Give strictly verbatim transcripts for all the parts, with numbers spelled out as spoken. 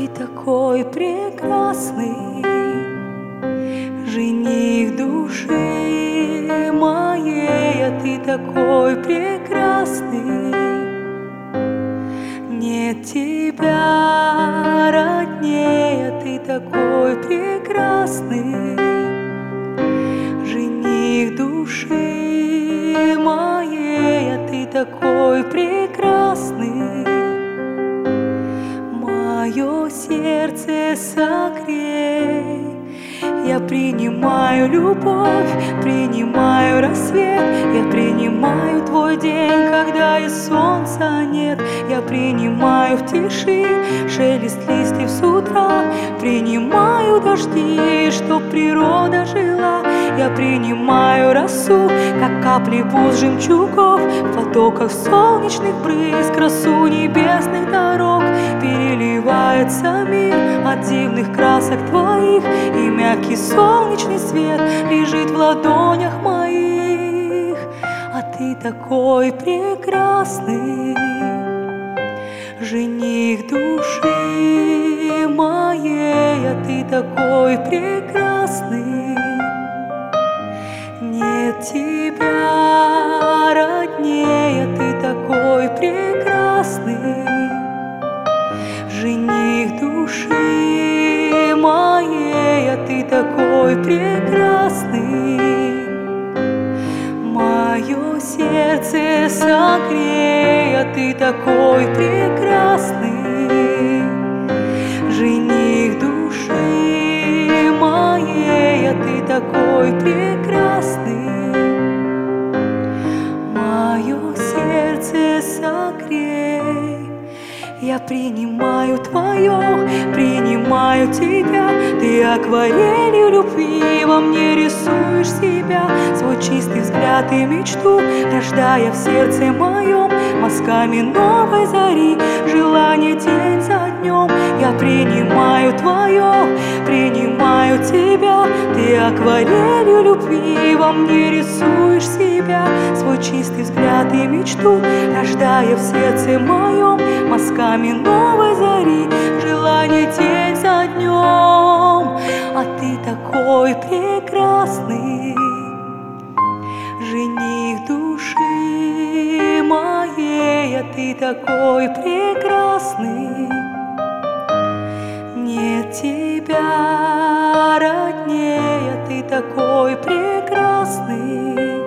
такой прекрасный, жених души моей, а ты такой прекрасный. Нет тебя роднее, а ты такой прекрасный, жених души моей, а ты такой прекрасный. Мое сердце согрей, я принимаю любовь, принимаю рассвет, я принимаю твой день, когда и солнца нет. Я принимаю в тиши шелест листьев с утра, принимаю дожди, чтоб природа жила. Я принимаю росу, как капли бус жемчугов, в потоках солнечных брызг, красу небесных дорог. Переливается мир от дивных красок твоих, и мягкий солнечный свет лежит в ладонях моих. А ты такой прекрасный, жених души моей, а ты такой прекрасный. Нет тебя роднее, а ты такой прекрасный, жених души моей, а ты такой прекрасный. Мое сердце согрей, а ты такой прекрасный, жених души моей, а ты такой прекрасный. Мое сердце согрей, я принимаю твое, принимаю тебя. Ты акварелью любви во мне рисуешь себя, свой чистый взгляд и мечту, рождая в сердце моем мазками новой зари, желание день за днем. Я принимаю твое, принимаю тебя. Ты акварелью любви во мне рисуешь себя, свой чистый взгляд и мечту, рождая в сердце моем мазками новой зари, желание день за днем. А ты такой прекрасный, жених души моей, а ты такой прекрасный. Нет тебя роднее, а ты такой прекрасный,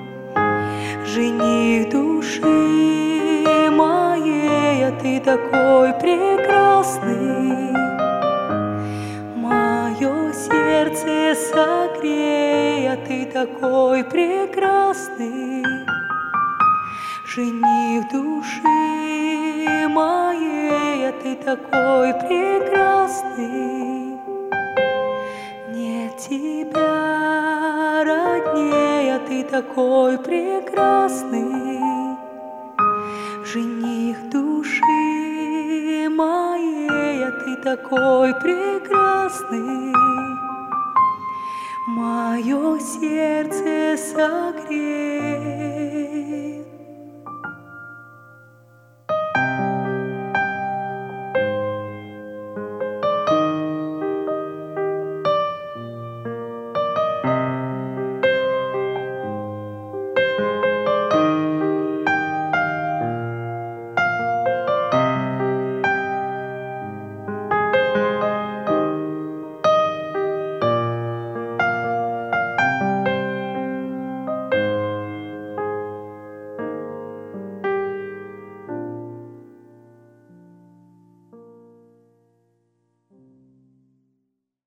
жених души моей, а ты такой прекрасный. Мое сердце согрей, а ты такой прекрасный, жених души моей, а ты такой прекрасный. Нет тебя роднее, а ты такой прекрасный, жених души моей, а ты такой прекрасный. Мое сердце согрей.